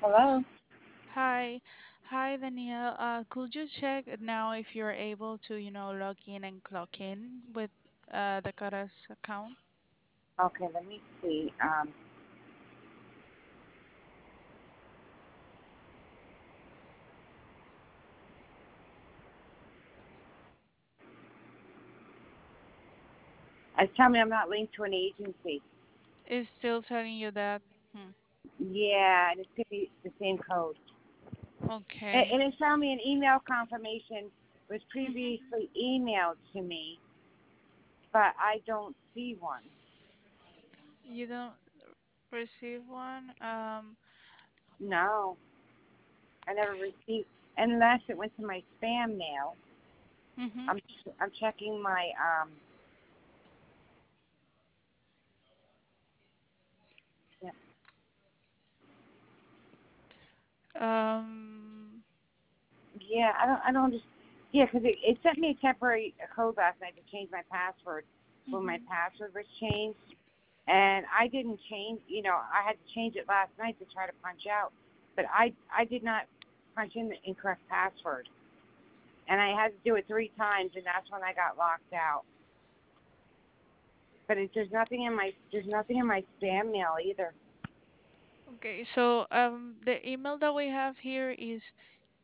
Hello. Hi, hi Danielle. Could you check now if you're able to, log in and clock in with Dakara's account? Okay, let me see. Tell me I'm not linked to an agency. Is still telling you that? Hmm. Yeah, and it's gonna be the same code. Okay. And it's telling me an email confirmation was hmm previously emailed to me, but I don't see one. You don't receive one? No, I never received unless it went to my spam mail. hmm I'm checking my yeah, Um, yeah, I don't just yeah, 'cause it sent me a temporary code last night to change my password when my hmm password was changed. And I didn't change. I had to change it last night to try to punch out, but I did not punch in the incorrect password, and I had to do it 3 times, and that's when I got locked out. But there's nothing in my spam mail either. Okay, so the email that we have here is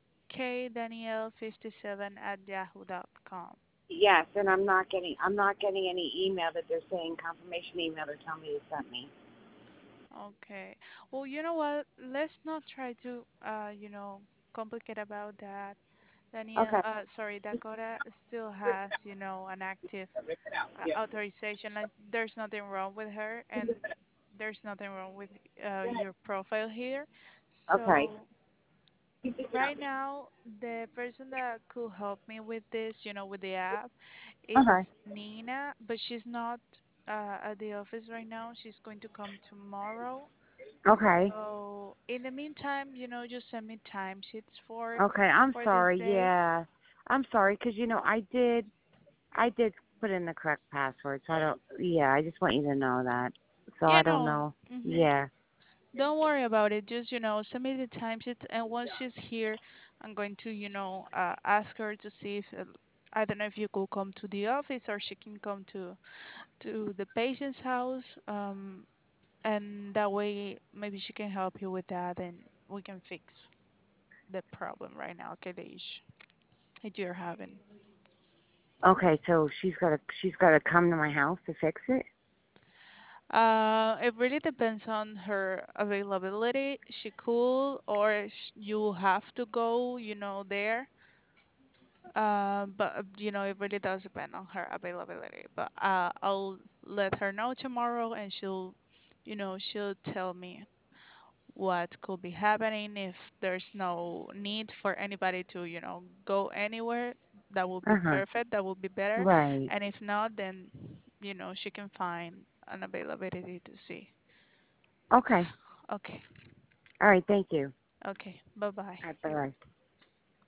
kdanielle57@yahoo.com. Yes, and I'm not getting any email that they're saying confirmation email. They're telling me they sent me. Okay. Well, you know what? Let's not try to, complicate about that. Okay. Sorry, Dakota still has, an active authorization. Like, there's nothing wrong with her, and there's nothing wrong with your profile here. Okay. So right now, the person that could help me with this, with the app, Okay. it's Nina, but she's not at the office right now. She's going to come tomorrow. Okay. So in the meantime, just send me timesheets Okay. I'm for this sorry. day. Yeah. I'm sorry because I did put in the correct password, so I don't. Yeah, I just want you to know that. So Yeah, I don't no. know. hmm Yeah. Don't worry about it. Just, send me the timesheets, and once she's here, I'm going to, ask her to see if I don't know if you could come to the office or she can come to the patient's house. And that way maybe she can help you with that, and we can fix the problem right now. Okay, the issue that you're having. Okay, so she's gotta come to my house to fix it. It really depends on her availability. She could, or you have to go, there. But it really does depend on her availability. But I'll let her know tomorrow, and she'll tell me what could be happening. If there's no need for anybody to, go anywhere, that would be Uh huh. perfect. That would be better. Right. And if not, then, she can find an availability to see. Okay. Okay. All right. Thank you. Okay. Bye bye. All right. Bye.